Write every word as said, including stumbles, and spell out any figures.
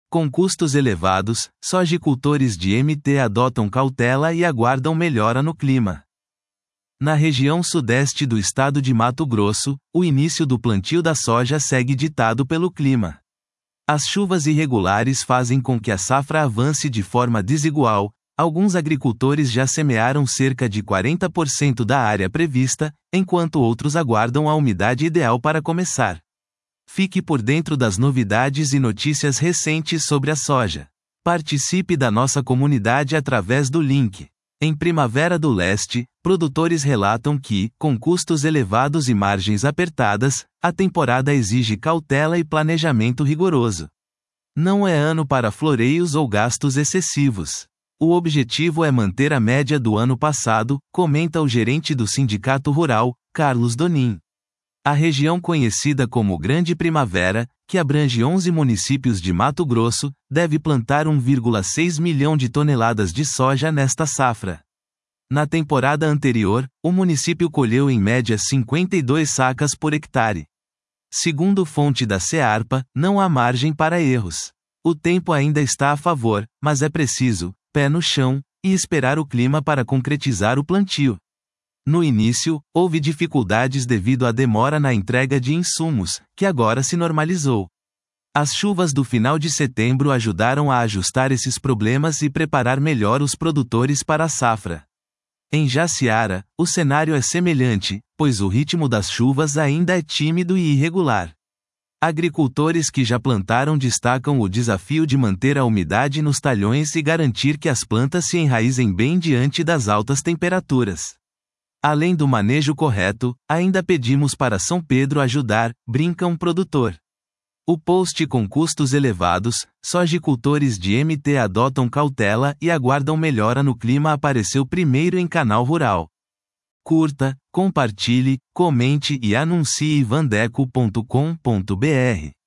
Com custos elevados, sojicultores de M T adotam cautela e aguardam melhora no clima. Na região sudeste do estado de Mato Grosso, o início do plantio da soja segue ditado pelo clima. As chuvas irregulares fazem com que a safra avance de forma desigual. Alguns agricultores já semearam cerca de quarenta por cento da área prevista, enquanto outros aguardam a umidade ideal para começar. Fique por dentro das novidades e notícias recentes sobre a soja. Participe da nossa comunidade através do link. Em Primavera do Leste, produtores relatam que, com custos elevados e margens apertadas, a temporada exige cautela e planejamento rigoroso. Não é ano para floreios ou gastos excessivos. O objetivo é manter a média do ano passado, comenta o gerente do Sindicato Rural, Carlos Donin. A região conhecida como Grande Primavera, que abrange onze municípios de Mato Grosso, deve plantar um vírgula seis milhão de toneladas de soja nesta safra. Na temporada anterior, o município colheu em média cinquenta e duas sacas por hectare. Segundo fonte da Cearpa, não há margem para erros. O tempo ainda está a favor, mas é preciso pé no chão, e esperar o clima para concretizar o plantio. No início, houve dificuldades devido à demora na entrega de insumos, que agora se normalizou. As chuvas do final de setembro ajudaram a ajustar esses problemas e preparar melhor os produtores para a safra. Em Jaciara, o cenário é semelhante, pois o ritmo das chuvas ainda é tímido e irregular. Agricultores que já plantaram destacam o desafio de manter a umidade nos talhões e garantir que as plantas se enraizem bem diante das altas temperaturas. Além do manejo correto, ainda pedimos para São Pedro ajudar, brinca um produtor. O post com custos elevados, sojicultores de M T adotam cautela e aguardam melhora no clima apareceu primeiro em Canal Rural. Curta, compartilhe, comente e anuncie vandeco ponto com ponto br.